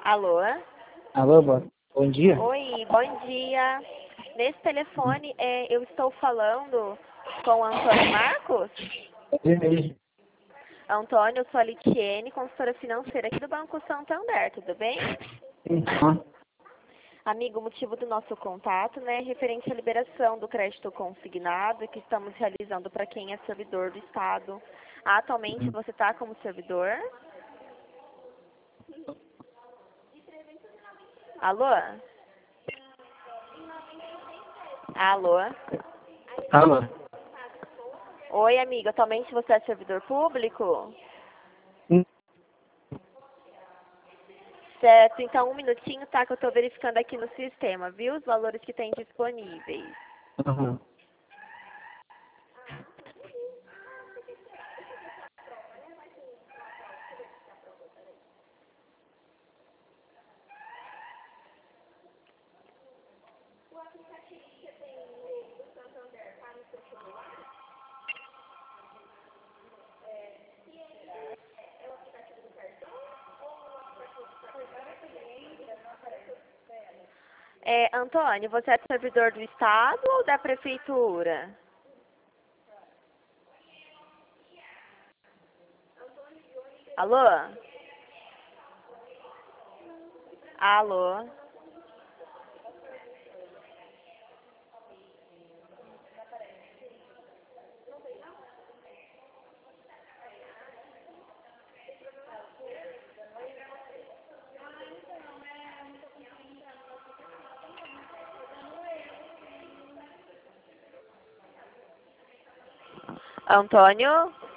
Alô? Alô, bom dia. Oi, bom dia. Nesse telefone, eu estou falando com o Antônio Marcos? É mesmo. Antônio, eu sou a Litiene, consultora financeira aqui do Banco Santander, tudo bem? Então, Amigo, o motivo do nosso contato, né, é referente à liberação do crédito consignado que estamos realizando para quem é servidor do Estado. Atualmente, você está como servidor? Alô? Alô? alô. Oi, amigo, atualmente você é servidor público? Certo, então um minutinho, tá, que eu estou verificando aqui no sistema, viu, os valores que tem disponíveis. Uhum. Antônio, você é servidor do Estado ou da Prefeitura? Alô? Alô? Antônio?